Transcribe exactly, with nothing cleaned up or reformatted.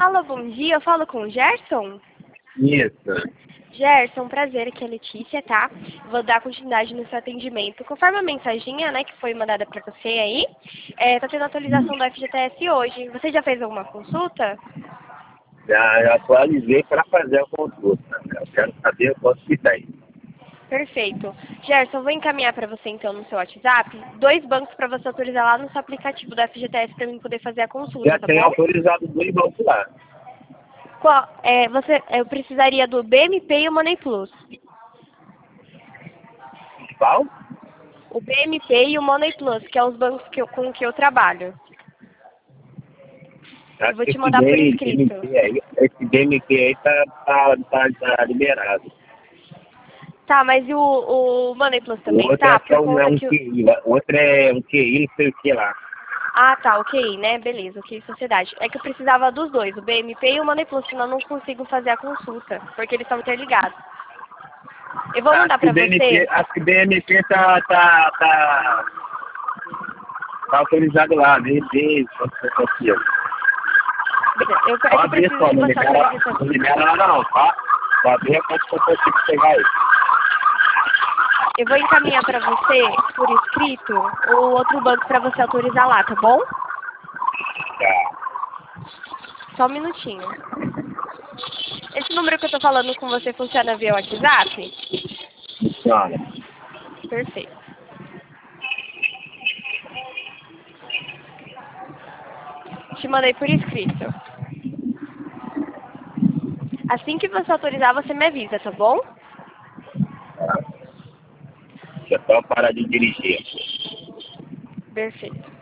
Alô, bom dia, eu falo com o Gerson? Isso. Gerson, prazer, aqui é a Letícia, tá? Vou dar continuidade no seu atendimento. Conforme a mensaginha, né, que foi mandada pra você aí, é, tá tendo atualização do F G T S hoje. Você já fez alguma consulta? Já, já atualizei para fazer a consulta. Eu quero saber quanto que tem. Perfeito. Gerson, eu vou encaminhar para você então no seu WhatsApp dois bancos para você autorizar lá no seu aplicativo do F G T S para mim poder fazer a consulta, Já tá tem bom? autorizado dois bancos lá. Qual, é, você, eu precisaria do B M P e o Money Plus. Qual? O B M P e o Money Plus, que é os bancos que eu, com que eu trabalho. Eu Acho vou que te esse mandar por B M escrito. P aí, esse B M P aí tá, tá, tá, tá liberado. Tá, mas e o, o Money Plus O também outro tá? é, que é Por um, é conta um que... o- Q I, o outro é um Q I, não sei o que lá. Ah, tá, ok, né? Beleza, ok, sociedade. É que eu precisava dos dois, o B M P e o Money Plus, senão eu não consigo fazer a consulta, porque eles estão interligados. Eu vou Acho mandar que pra o B M P, você. acho que o B M P tá, tá, tá, tá autorizado lá, vê, vê, aqui, ó. Eu, é que eu Pode ver preciso só, que não você libera, autorize essa. não libera nada não, tá? Pode ver quanto que eu consigo pegar aí. Eu vou encaminhar pra você por escrito o outro banco pra você autorizar lá, tá bom? Tá. Só um minutinho. Esse número que eu tô falando com você funciona via WhatsApp? Funciona. Perfeito. Te mandei por escrito. Assim que você autorizar, você me avisa, tá bom? Deixa eu só parar de dirigir. Perfeito.